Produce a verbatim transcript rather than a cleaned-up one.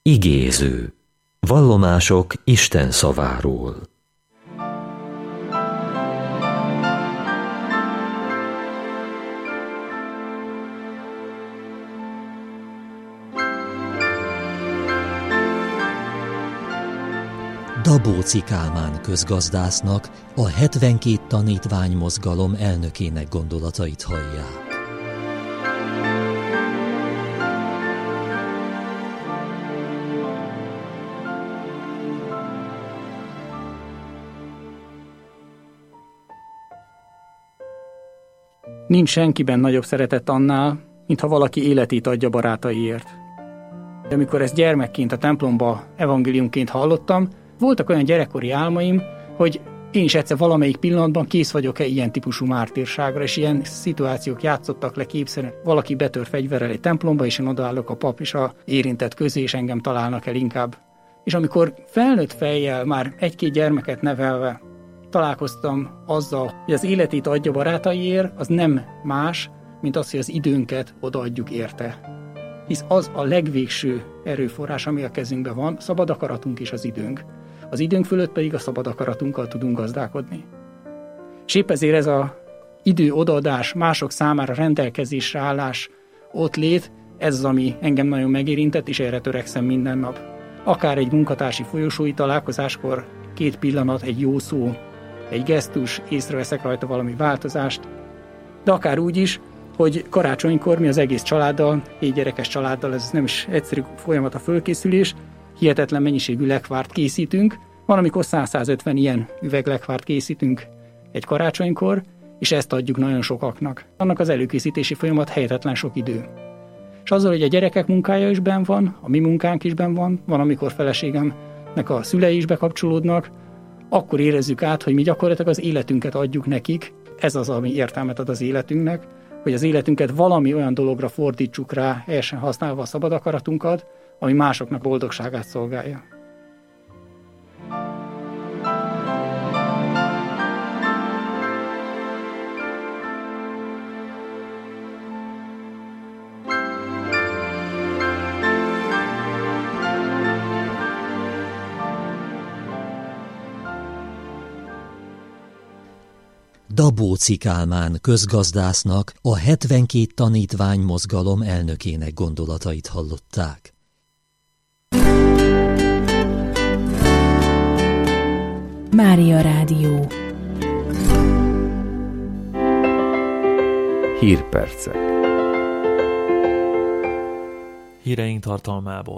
Igéző. Vallomások Isten szaváról. Dabóczy Kálmán közgazdásznak, a hetvenkét tanítvány mozgalom elnökének gondolatait hallják. Nincs senkiben nagyobb szeretet annál, mintha valaki életét adja barátaiért. De amikor ezt gyermekként a templomba evangéliumként hallottam, voltak olyan gyerekkori álmaim, hogy én is egyszer valamelyik pillanatban kész vagyok-e ilyen típusú mártírságra, és ilyen szituációk játszottak le képszerűen. Valaki betör fegyverrel egy templomba, és én odaállok a pap és a érintett közé, és engem találnak el inkább. És amikor felnőtt fejjel, már egy-két gyermeket nevelve találkoztam azzal, hogy az életét adja barátaiért, az nem más, mint az, hogy az időnket odaadjuk érte. Hisz az a legvégső erőforrás, ami a kezünkben van, szabad akaratunk és az időnk. Az időnk fölött pedig a szabad akaratunkkal tudunk gazdálkodni. És épp ezért ez az idő odaadás, mások számára rendelkezésre állás, ott lét, ez az, ami engem nagyon megérintett, és erre törekszem minden nap. Akár egy munkatársi folyosói találkozáskor két pillanat, egy jó szó, egy gesztus, észreveszek rajta valami változást, de akár úgy is, hogy karácsonykor mi az egész családdal, hét gyerekes családdal, ez nem is egyszerű folyamat a fölkészülés, hihetetlen mennyiségű lekvárt készítünk, van, amikor száz-százötven ilyen üveg lekvárt készítünk egy karácsonykor, és ezt adjuk nagyon sokaknak. Annak az előkészítési folyamat hihetetlen sok idő. És azzal, hogy a gyerekek munkája is benn van, a mi munkánk is benn van, van, amikor feleségemnek a szülei is bekapcsolódnak, akkor érezzük át, hogy mi gyakorlatilag az életünket adjuk nekik, ez az, ami értelmet ad az életünknek, hogy az életünket valami olyan dologra fordítsuk rá, helyesen használva a szabad akaratunkat, ami másoknak boldogságát szolgálja. Dabóczy Kálmán közgazdásznak, a hetvenkét tanítvány mozgalom elnökének gondolatait hallották. Mária Rádió. Hírpercek. Híreink tartalmából.